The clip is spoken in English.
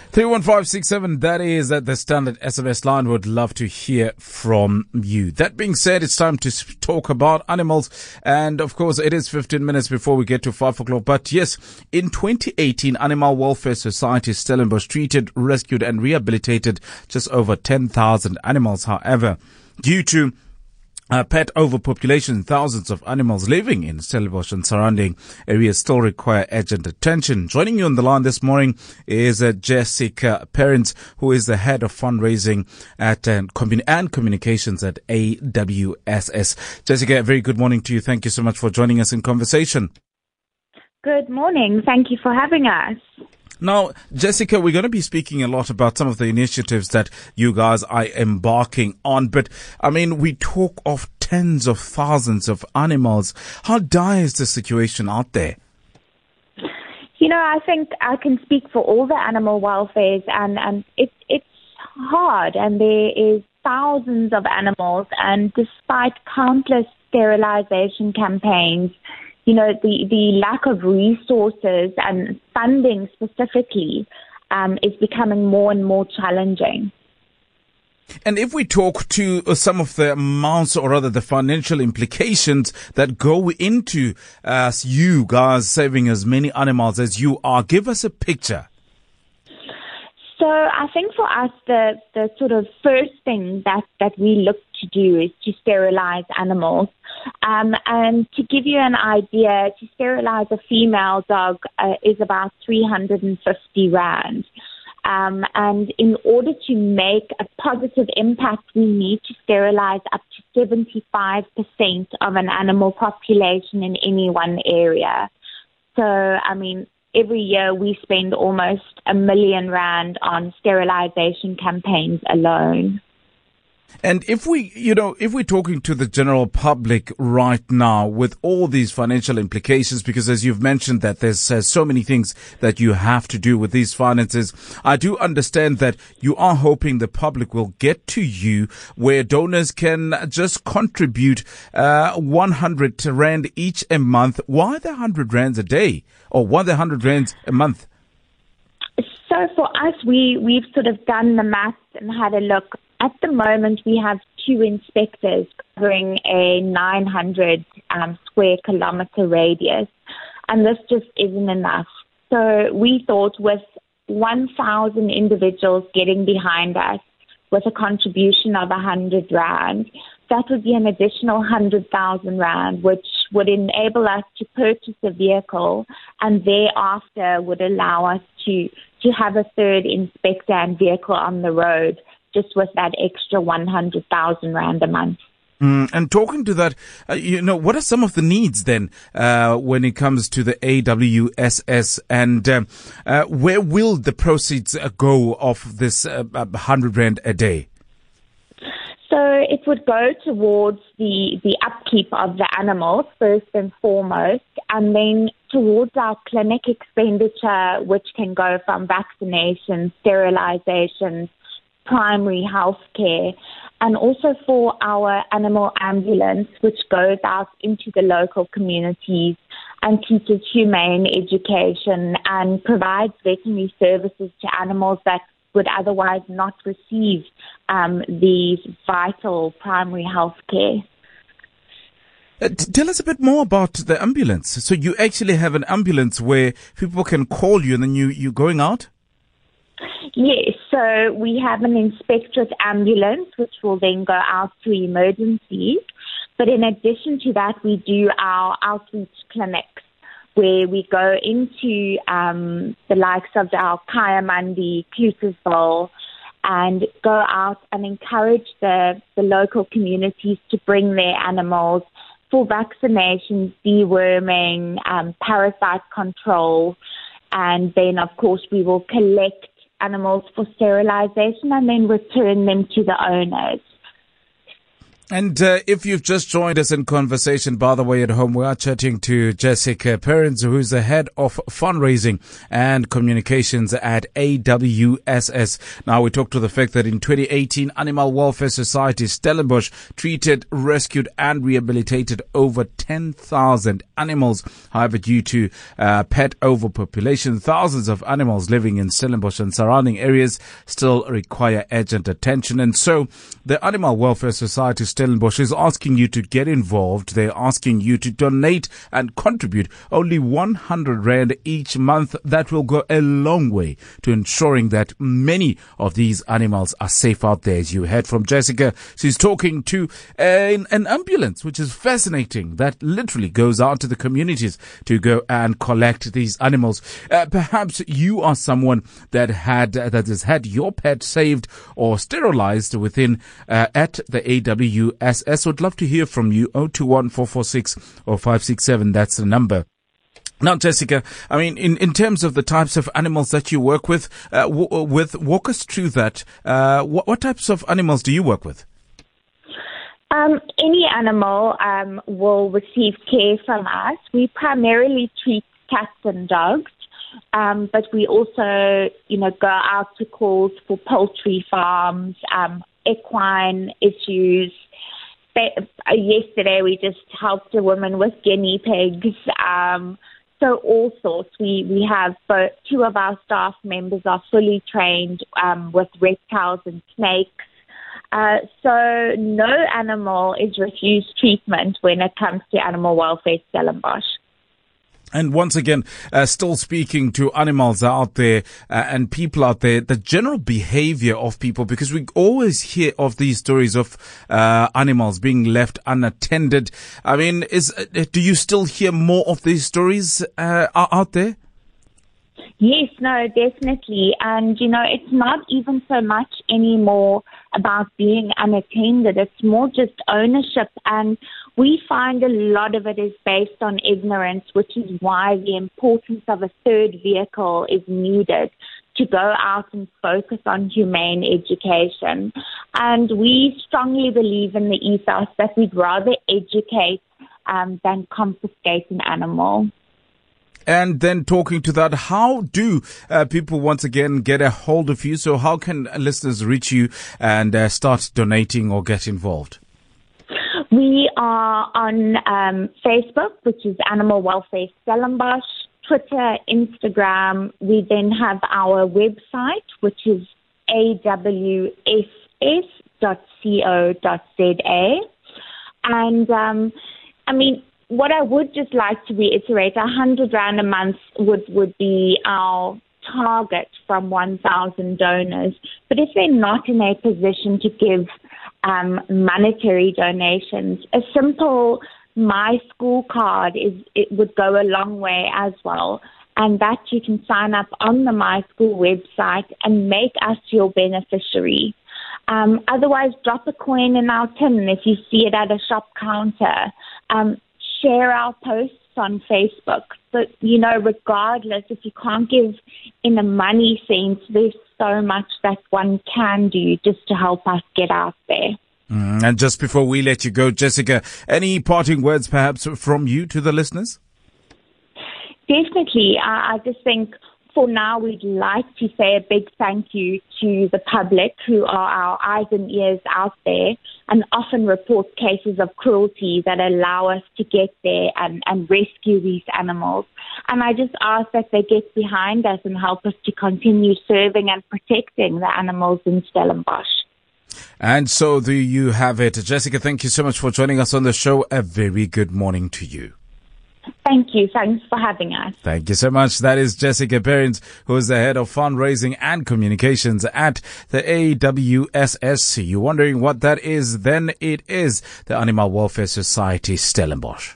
31567, that is at the standard SMS line. Would love to hear from you. That being said, it's time to talk about animals. And of course, it is 15 minutes before we get to 5 o'clock. But yes, in 2018, Animal Welfare Society Stellenbosch treated, rescued and rehabilitated just over 10,000 animals. However, due to pet overpopulation, thousands of animals living in Stellenbosch and surrounding areas still require urgent attention. Joining you on the line this morning is Jessica Perrins, who is the head of fundraising at and communications at AWSS. Jessica, a very good morning to you. Thank you so much for joining us in conversation. Good morning. Thank you for having us. Now, Jessica, we're going to be speaking a lot about some of the initiatives that you guys are embarking on. But, I mean, we talk of tens of thousands of animals. How dire is the situation out there? You know, I think I can speak for all the animal welfares, and it's hard, and there is thousands of animals, and despite countless sterilization campaigns, you know, the lack of resources and funding specifically is becoming more and more challenging. And if we talk to some of the amounts, or rather the financial implications that go into you guys saving as many animals as you are, give us a picture. So I think for us, the sort of first thing that we look to do is to sterilize animals. And to give you an idea, to sterilize a female dog is about 350 rand. And in order to make a positive impact, we need to sterilize up to 75% of an animal population in any one area. So, I mean, every year we spend almost 1 million rand on sterilization campaigns alone. And if we're talking to the general public right now with all these financial implications, because as you've mentioned that there's so many things that you have to do with these finances, I do understand that you are hoping the public will get to you where donors can just contribute 100 rand each a month. Why the 100 rands a day? Or why the 100 rands a month? So for us, we've sort of done the maths and had a look. At the moment, we have 2 inspectors covering a 900 square kilometer radius, and this just isn't enough. So we thought with 1,000 individuals getting behind us with a contribution of 100 rand, that would be an additional 100,000 rand, which would enable us to purchase a vehicle, and thereafter would allow us to have a third inspector and vehicle on the road, just with that extra 100,000 rand a month. And talking to that, what are some of the needs then when it comes to the AWSS, and where will the proceeds go of this 100 rand a day? So it would go towards the upkeep of the animals first and foremost, and then towards our clinic expenditure, which can go from vaccinations, sterilizations, primary health care, and also for our animal ambulance, which goes out into the local communities and teaches humane education and provides veterinary services to animals that would otherwise not receive these vital primary health care. Tell us a bit more about the ambulance. So you actually have an ambulance where people can call you and then you're going out? Yes, so we have an inspectorate ambulance which will then go out to emergencies. But in addition to that, we do our outreach clinics where we go into the likes of our Kayamandi, Cluttersville, and go out and encourage the local communities to bring their animals for vaccinations, deworming, parasite control, and then, of course, we will collect animals for sterilization and then return them to the owners. And if you've just joined us in conversation, by the way, at home, we are chatting to Jessica Perrins, who's the head of fundraising and communications at AWSS. Now, we talked to the fact that in 2018, Animal Welfare Society Stellenbosch treated, rescued and rehabilitated over 10,000 animals. However, due to pet overpopulation, thousands of animals living in Stellenbosch and surrounding areas still require urgent attention. And so the Animal Welfare Society Stellenbosch is asking you to get involved. They're asking you to donate and contribute only 100 Rand each month. That will go a long way to ensuring that many of these animals are safe out there. As you heard from Jessica, she's talking to an ambulance, which is fascinating, that literally goes out to the communities to go and collect these animals. Perhaps you are someone that has had your pet saved or sterilized within at the AWSS. Would love to hear from you. 021 446 or 567. That's the number. Now, Jessica, I mean, in terms of the types of animals that you work with, walk us through that. What types of animals do you work with? Any animal will receive care from us. We primarily treat cats and dogs, but we also, go out to calls for poultry farms, equine issues. Yesterday, we just helped a woman with guinea pigs. So all sorts. We have two of our staff members are fully trained with reptiles and snakes. So no animal is refused treatment when it comes to Animal Welfare Stellenbosch. And once again, still speaking to animals out there and people out there, the general behavior of people, because we always hear of these stories of animals being left unattended. I mean, do you still hear more of these stories out there? Yes, no, definitely. And, it's not even so much anymore about being unattended. It's more just ownership. And we find a lot of it is based on ignorance, which is why the importance of a third vehicle is needed to go out and focus on humane education. And we strongly believe in the ethos that we'd rather educate than confiscate an animal. And then talking to that, how do people once again get a hold of you? So how can listeners reach you and start donating or get involved? We are on Facebook, which is Animal Welfare Stellenbosch, Twitter, Instagram. We then have our website, which is awss.co.za. And what I would just like to reiterate, 100 Rand a month would be our target from 1,000 donors. But if they're not in a position to give monetary donations, a simple My School card it would go a long way as well. And that you can sign up on the My School website and make us your beneficiary. Otherwise, drop a coin in our tin if you see it at a shop counter. Share our posts on Facebook. But, regardless, if you can't give in a money sense, there's so much that one can do just to help us get out there. And just before we let you go, Jessica, any parting words perhaps from you to the listeners? Definitely. I just think for now we'd like to say a big thank you to the public who are our eyes and ears out there and often report cases of cruelty that allow us to get there and rescue these animals. And I just ask that they get behind us and help us to continue serving and protecting the animals in Stellenbosch. And so there you have it. Jessica, thank you so much for joining us on the show. A very good morning to you. Thank you. Thanks for having us. Thank you so much. That is Jessica Perrins, who is the head of fundraising and communications at the AWSS. You're wondering what that is? Then it is the Animal Welfare Society Stellenbosch.